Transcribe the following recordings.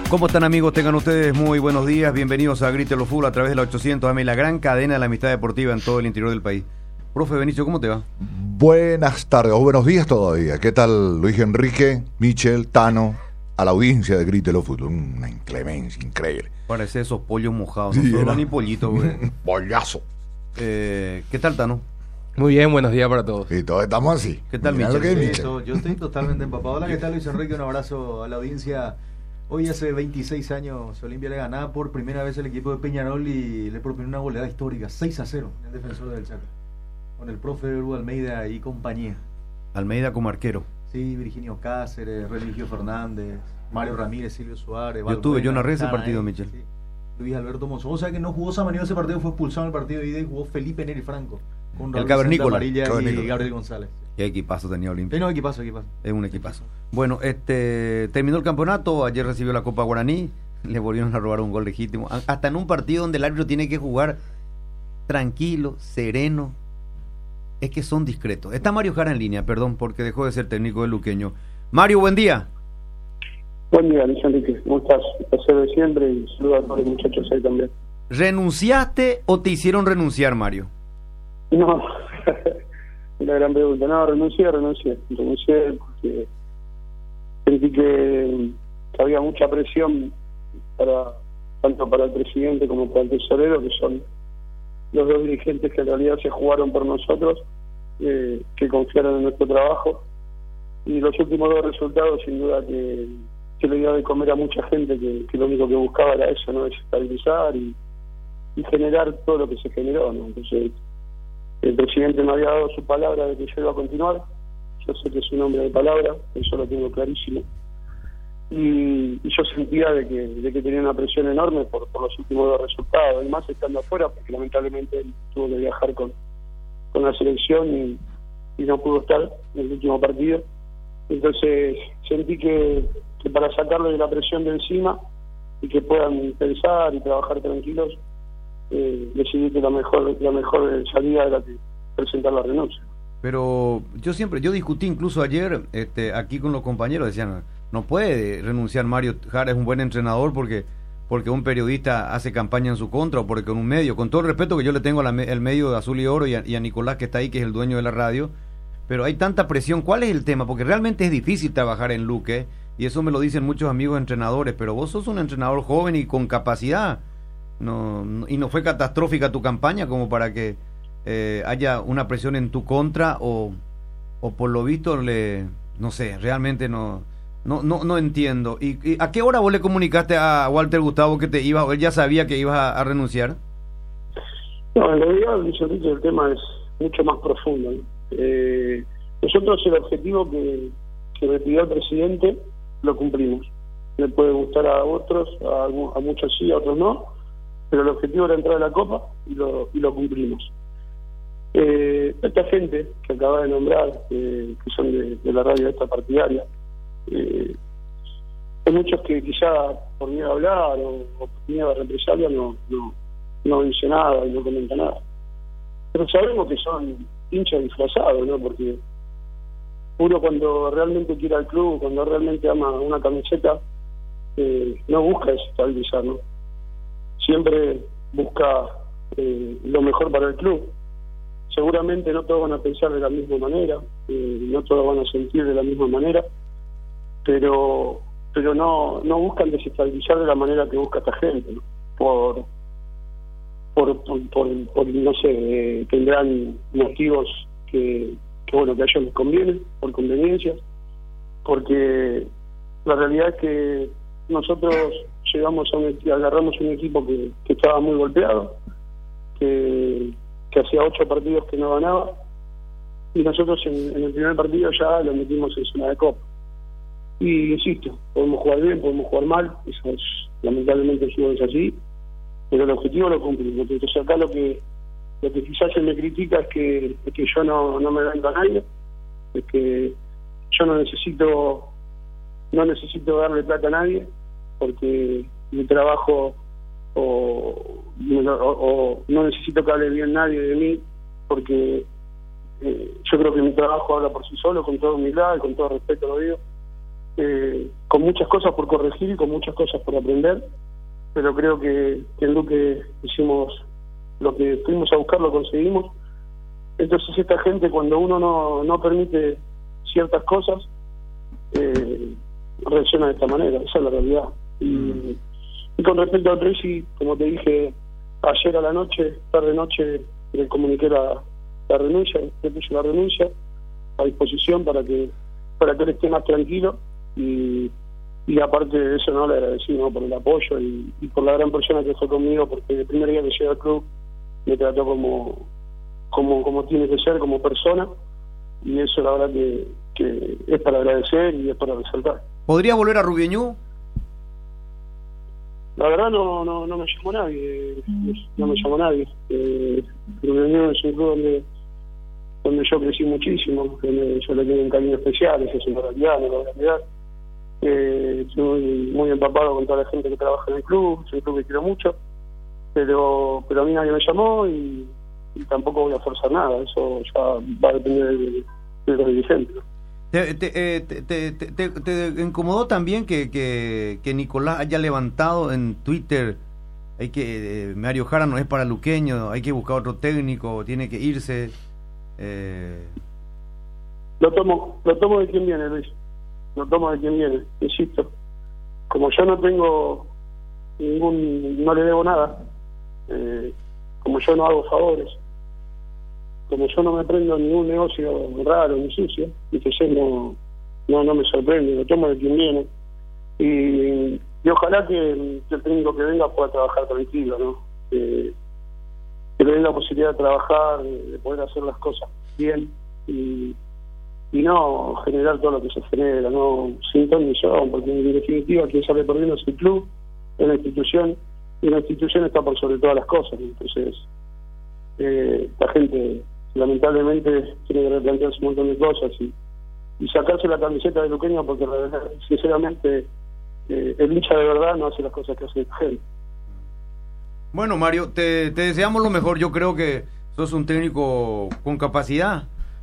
¿Cómo están, amigos? Tengan ustedes muy buenos días. Bienvenidos a Grítelo Fútbol a través de la 800 AM, la gran cadena de la amistad deportiva en todo el interior del país. Profe Benicio, ¿cómo te va? Buenas tardes, o buenos días todavía. ¿Qué tal, Luis Enrique, Michel, Tano, a la audiencia de Grítelo Fútbol? Una inclemencia increíble. Parece esos pollos mojados, Sí, no era. son ni pollitos, güey. Pollazo. ¿Qué tal, Tano? Muy bien, buenos días para todos. Y todos estamos así. ¿Qué tal, Mirá lo Michel? que es Sí, Michel. yo estoy totalmente empapado. Hola, ¿qué tal, Luis Enrique? Un abrazo a la audiencia. Hoy hace 26 años Olimpia le ganaba por primera vez el equipo de Peñarol y le propinó una goleada histórica, 6-0 en el defensor del Chaco, con el profe Hugo Almeida y compañía. Almeida como arquero. Sí, Virginio Cáceres, Religio Fernández, Mario Ramírez, Silvio Suárez. Yo narré ese partido, Michel. Sí. Luis Alberto Monzón. O sea que no jugó Samaniego ese partido, fue expulsado en el partido de ida y jugó Felipe Neri Franco. Con El Raúl Cavernícola. Amarilla y Cavernícola. Gabriel González. Qué equipazo tenía Olimpia. No, equipazo. Es un equipazo. Bueno, terminó el campeonato, ayer recibió la Copa Guaraní, le volvieron a robar un gol legítimo. Hasta en un partido donde el árbitro tiene que jugar tranquilo, sereno, es que son discretos. Está Mario Jara en línea, perdón, porque dejó de ser técnico del Luqueño. Mario, buen día. Buen día, Luis Enrique. ¿Cómo estás? Un placer de siempre y saludo a todos los muchachos ahí también. ¿Renunciaste o te hicieron renunciar, Mario? No, la gran pregunta. No, renuncié porque sentí que había mucha presión tanto para el presidente como para el tesorero, que son los dos dirigentes que en realidad se jugaron por nosotros, que confiaron en nuestro trabajo. Y los últimos dos resultados, sin duda, que le dio de comer a mucha gente que lo único que buscaba era eso, ¿no? Desestabilizar y generar todo lo que se generó, ¿no? Entonces, el presidente me había dado su palabra de que yo iba a continuar. Yo sé que es un hombre de palabra, eso lo tengo clarísimo. Y yo sentía de que tenía una presión enorme por los últimos dos resultados, y más estando afuera, porque lamentablemente él tuvo que viajar con la selección y no pudo estar en el último partido. Entonces sentí que para sacarle la presión de encima y que puedan pensar y trabajar tranquilos, decidí que la mejor salida era que presentar la renuncia. Pero yo discutí incluso ayer aquí con los compañeros, decían, no puede renunciar Mario Jara, es un buen entrenador porque un periodista hace campaña en su contra o porque un medio, con todo el respeto que yo le tengo al medio de Azul y Oro y a Nicolás que está ahí, que es el dueño de la radio, pero hay tanta presión. ¿Cuál es el tema? Porque realmente es difícil trabajar en Luque, y eso me lo dicen muchos amigos entrenadores, pero vos sos un entrenador joven y con capacidad. Y no fue catastrófica tu campaña como para que haya una presión en tu contra o por lo visto no sé, realmente no entiendo. ¿Y a qué hora vos le comunicaste a Walter Gustavo que te ibas, o él ya sabía que ibas a renunciar? No, en realidad, Luis Enrique, el tema es mucho más profundo, ¿no? Nosotros el objetivo que me pidió el presidente lo cumplimos. Le puede gustar a otros, a muchos sí, a otros no, pero el objetivo era entrar a la Copa y lo cumplimos. Esta gente que acaba de nombrar, que son de la radio esta partidaria, hay muchos que quizá por miedo a hablar o por miedo a represalia no dice nada y no comenta nada. Pero sabemos que son hinchas disfrazados, ¿no? Porque uno cuando realmente quiere al club, cuando realmente ama una camiseta, no busca desestabilizar, ¿no? Siempre busca lo mejor para el club. Seguramente no todos van a pensar de la misma manera, no todos van a sentir de la misma manera, pero no buscan desestabilizar de la manera que busca esta gente, ¿no? Por no sé, tendrán motivos que a ellos les conviene, por conveniencia, porque la realidad es que nosotros agarramos un equipo que estaba muy golpeado, que hacía 8 partidos que no ganaba, y nosotros en el primer partido ya lo metimos en zona de Copa. Y insisto, podemos jugar bien, podemos jugar mal, eso es, lamentablemente el fútbol es así, pero el objetivo lo cumplimos. Entonces acá lo que quizás se me critica es que yo no me vendo a nadie, es que yo no necesito darle plata a nadie, porque mi trabajo o no necesito que hable bien nadie de mí, porque yo creo que mi trabajo habla por sí solo, con toda humildad y con todo respeto lo digo. con muchas cosas por corregir y con muchas cosas por aprender, pero creo que en Luque hicimos lo que fuimos a buscar, lo conseguimos. Entonces esta gente, cuando uno no permite ciertas cosas, reacciona de esta manera, esa es la realidad. Y con respecto a Tracy, como te dije ayer a la noche, tarde noche, le comuniqué la renuncia, le puse la renuncia a disposición para que él esté más tranquilo, y aparte de eso, no, le agradecí, ¿no?, por el apoyo y por la gran persona que fue conmigo, porque el primer día que llegué al club me trató como tiene que ser, como persona, y eso la verdad que es para agradecer y es para resaltar. ¿Podría volver a Rubieñú? La verdad no me llamó nadie, no me llamó nadie. Rubieñú es un club donde yo crecí muchísimo, donde yo le tengo un cariño especial, eso es una realidad, no la realidad. Estoy muy empapado con toda la gente que trabaja en el club, es un club que quiero mucho, pero a mí nadie me llamó y tampoco voy a forzar nada, eso ya va a depender de los dirigentes. ¿Te incomodó también que Nicolás haya levantado en Twitter Mario Jara no es para luqueño, hay que buscar otro técnico, tiene que irse? Lo tomo de quien viene, Luis, lo tomo de quien viene, insisto. Como yo no tengo no le debo nada, como yo no hago favores, como yo no me prendo ningún negocio raro ni sucio, entonces no me sorprende, lo tomo de quien viene, y ojalá que el técnico que venga pueda trabajar tranquilo, ¿no? Que le dé la posibilidad de trabajar, de poder hacer las cosas bien y no generar todo lo que se genera, no sin ton ni son, porque en definitiva quien sale perdiendo es el club, es la institución, y la institución está por sobre todas las cosas. Entonces la gente lamentablemente tiene que replantearse un montón de cosas y sacarse la camiseta de luqueño, porque la verdad, sinceramente el hincha de verdad no hace las cosas que hace la gente. Bueno, Mario, te deseamos lo mejor. Yo creo que sos un técnico con capacidad.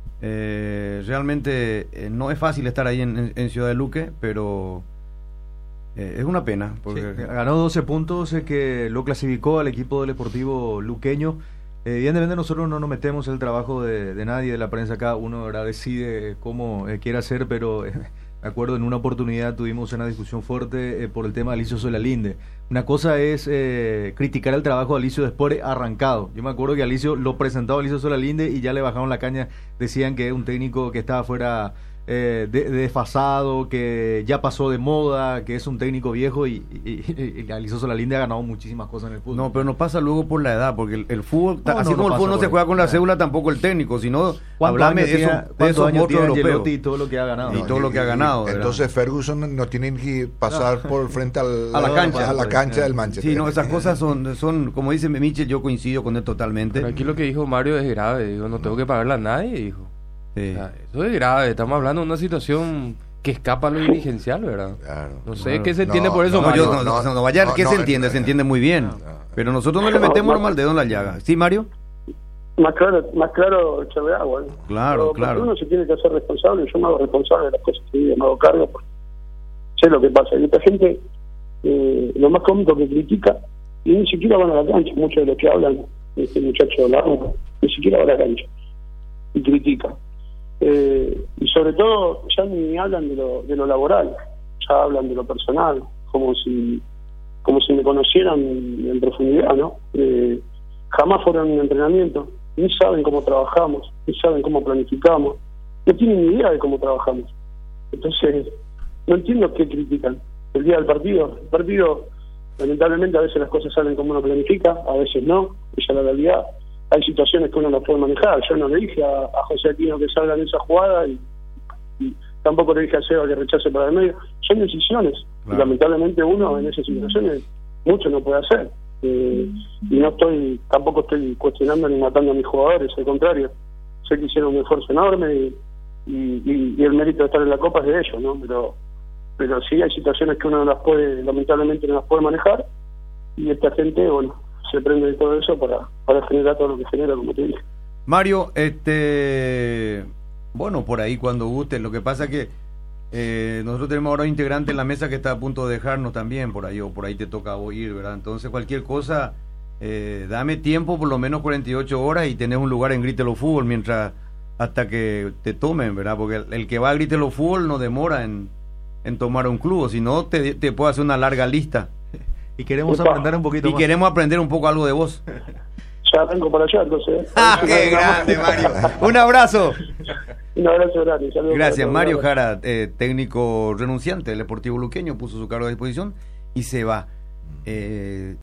Realmente no es fácil estar ahí en Ciudad de Luque, pero es una pena. Porque... Sí, ganó 12 puntos que lo clasificó al equipo del Deportivo luqueño. Evidentemente nosotros no nos metemos en el trabajo de nadie, de la prensa. Cada uno, ¿verdad?, decide cómo quiere hacer, pero me acuerdo en una oportunidad tuvimos una discusión fuerte por el tema de Alicio Solalinde. Una cosa es criticar el trabajo de Alicio después de arrancado. Yo me acuerdo que Alicio lo presentaba a Alicio Solalinde y ya le bajaron la caña, decían que es un técnico que estaba fuera desfasado, que ya pasó de moda, que es un técnico viejo, y Alicio Solalinde ha ganado muchísimas cosas en el fútbol. No, pero no pasa luego por la edad, porque el fútbol, así como el fútbol no se juega con la cédula, tampoco el técnico, sino hablame de esos monstruos europeos y todo lo que ha ganado. Y todo lo que ha ganado. Entonces Ferguson no tiene que pasar por frente a la cancha del Manchester. Sí, no, esas cosas son como dice Michel, yo coincido con él totalmente. Pero aquí lo que dijo Mario es grave, digo, no tengo que pagarle a nadie, dijo. Sí. O sea, eso es grave, estamos hablando de una situación que escapa a lo dirigencial, ¿verdad? Claro. No sé qué se entiende por eso, no, Mario. no vaya, ¿qué se entiende? Se entiende muy bien. Pero nosotros no le metemos mal dedo en la llaga. ¿Sí, Mario? Más claro echarle agua, ¿no? Claro. Uno se tiene que hacer responsable. Yo me hago responsable de las cosas que digo, me hago cargo, porque sé lo que pasa. Y esta gente, lo más cómico que critica, y ni siquiera van a la cancha, muchos de los que hablan, este muchacho de la UNA, ni siquiera va a la cancha y critica. Y sobre todo ya ni hablan de lo laboral, ya hablan de lo personal, como si me conocieran en profundidad, ¿no? Jamás fueron a un entrenamiento, ni saben cómo trabajamos, ni saben cómo planificamos, no tienen ni idea de cómo trabajamos. Entonces no entiendo qué critican. El día del partido, lamentablemente a veces las cosas salen como uno planifica, a veces no, esa es la realidad. Hay situaciones que uno no puede manejar. Yo no le dije a José Aquino que salga en esa jugada y tampoco le dije a Seba que rechace para el medio. Son decisiones. Claro. Y lamentablemente uno en esas situaciones mucho no puede hacer. Y tampoco estoy cuestionando ni matando a mis jugadores, al contrario. Sé que hicieron un esfuerzo enorme y el mérito de estar en la Copa es de ellos, ¿no? Pero sí hay situaciones que uno lamentablemente no las puede manejar, y esta gente, bueno, se prende de todo eso para generar todo lo que genera, como te dije. Mario, bueno, por ahí cuando guste. Lo que pasa que Nosotros tenemos ahora un integrante en la mesa que está a punto de dejarnos también por ahí, o por ahí te toca ir, ¿verdad? Entonces cualquier cosa, dame tiempo, por lo menos 48 horas y tenés un lugar en Grítelo Fútbol mientras, hasta que te tomen, ¿verdad? Porque el que va a Grítelo Fútbol no demora en tomar un club, si no te puedo hacer una larga lista. Y queremos aprender un poquito y más. queremos aprender un poco algo de vos. Ya vengo para allá, entonces. ¡Qué grande, Mario! Un abrazo. Un abrazo grande. Saludos. Gracias, Mario Jara, técnico renunciante del Deportivo Luqueño, puso su cargo a disposición y se va.